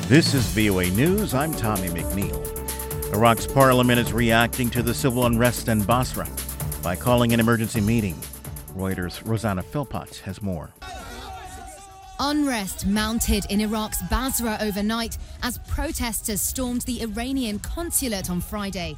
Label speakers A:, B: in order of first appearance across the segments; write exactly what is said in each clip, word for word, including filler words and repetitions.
A: This is V O A News. I'm Tommy McNeil. Iraq's parliament is reacting to the civil unrest in Basra by calling an emergency meeting. Reuters' Rosanna Philpott has more.
B: Unrest mounted in Iraq's Basra overnight as protesters stormed the Iranian consulate on Friday,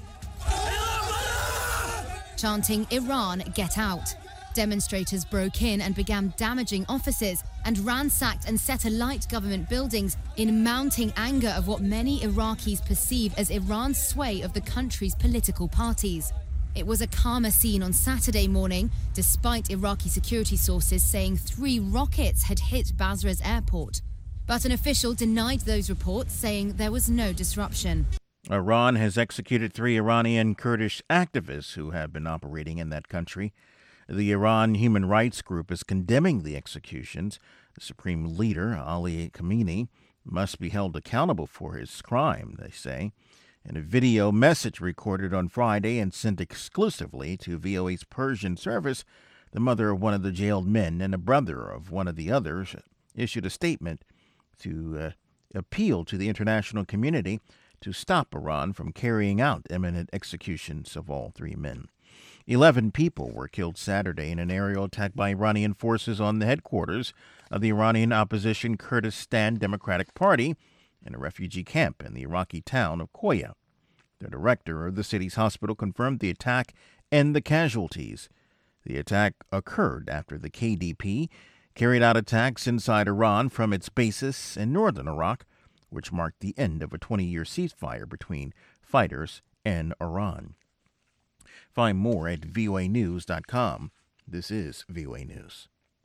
B: chanting, "Iran, get out." Demonstrators broke in and began damaging offices and ransacked and set alight government buildings in mounting anger of what many Iraqis perceive as Iran's sway of the country's political parties. It was a calmer scene on Saturday morning, despite Iraqi security sources saying three rockets had hit Basra's airport. But an official denied those reports, saying there was no disruption.
A: Iran has executed three Iranian Kurdish activists who have been operating in that country. The Iran Human Rights Group is condemning the executions. The supreme leader, Ali Khamenei, must be held accountable for his crime, they say. In a video message recorded on Friday and sent exclusively to V O A's Persian service, the mother of one of the jailed men and a brother of one of the others issued a statement to uh, appeal to the international community to stop Iran from carrying out imminent executions of all three men. Eleven people were killed Saturday in an aerial attack by Iranian forces on the headquarters of the Iranian opposition Kurdistan Democratic Party in a refugee camp in the Iraqi town of Koya. The director of the city's hospital confirmed the attack and the casualties. The attack occurred after the K D P carried out attacks inside Iran from its bases in northern Iraq, which marked the end of a twenty-year ceasefire between fighters and Iran. Find more at V O A news dot com. This is V O A News.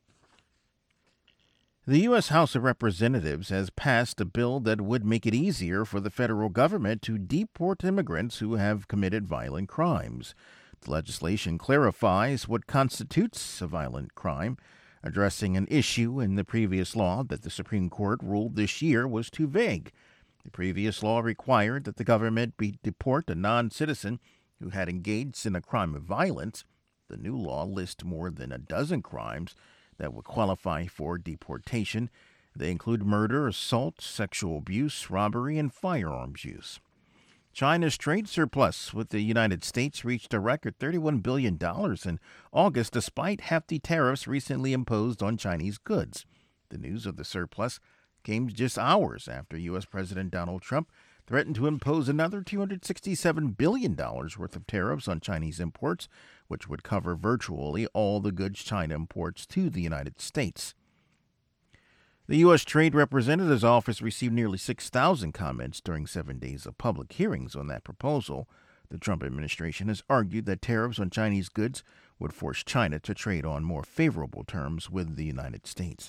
A: The U S House of Representatives has passed a bill that would make it easier for the federal government to deport immigrants who have committed violent crimes. The legislation clarifies what constitutes a violent crime, addressing an issue in the previous law that the Supreme Court ruled this year was too vague. The previous law required that the government be deport a non-citizen who had engaged in a crime of violence. The new law lists more than a dozen crimes that would qualify for deportation. They include murder, assault, sexual abuse, robbery, and firearms use. China's trade surplus with the United States reached a record thirty-one billion dollars in August, despite hefty tariffs recently imposed on Chinese goods. The news of the surplus came just hours after U S President Donald Trump threatened to impose another two hundred sixty-seven billion dollars worth of tariffs on Chinese imports, which would cover virtually all the goods China imports to the United States. The U S Trade Representative's Office received nearly six thousand comments during seven days of public hearings on that proposal. The Trump administration has argued that tariffs on Chinese goods would force China to trade on more favorable terms with the United States.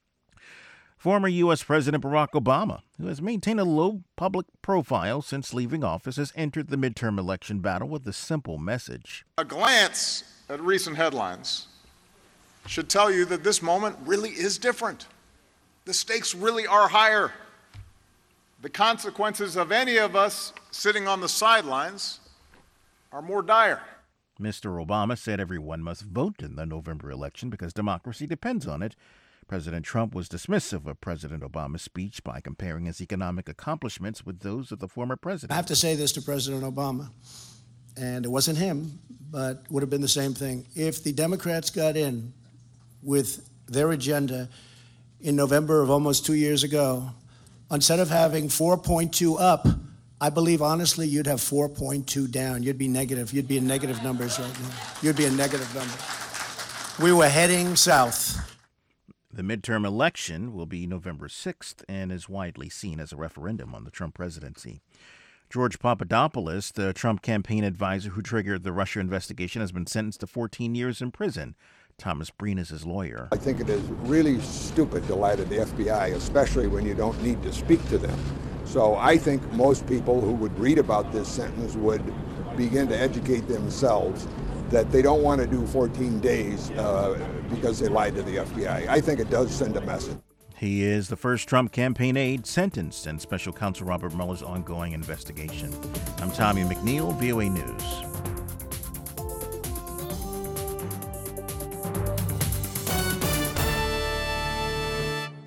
A: Former U S. President Barack Obama, who has maintained a low public profile since leaving office, has entered the midterm election battle with a simple message.
C: A glance at recent headlines should tell you that this moment really is different. The stakes really are higher. The consequences of any of us sitting on the sidelines are more dire.
A: Mister Obama said everyone must vote in the November election because democracy depends on it. President Trump was dismissive of President Obama's speech by comparing his economic accomplishments with those of the former president.
D: I have to say this to President Obama, and it wasn't him, but would have been the same thing. If the Democrats got in with their agenda in November of almost two years ago, instead of having four point two up, I believe, honestly, you'd have four point two down. You'd be negative. You'd be in negative numbers right now. You'd be in negative numbers. We were heading south.
A: The midterm election will be November sixth and is widely seen as a referendum on the Trump presidency. George Papadopoulos, the Trump campaign advisor who triggered the Russia investigation, has been sentenced to fourteen years in prison. Thomas Breen is his lawyer.
E: I think it is really stupid to lie to the F B I, especially when you don't need to speak to them. So I think most people who would read about this sentence would begin to educate themselves that they don't want to do fourteen days uh, because they lied to the F B I. I think it does send a message.
A: He is the first Trump campaign aide sentenced in Special Counsel Robert Mueller's ongoing investigation. I'm Tommy McNeil, V O A News.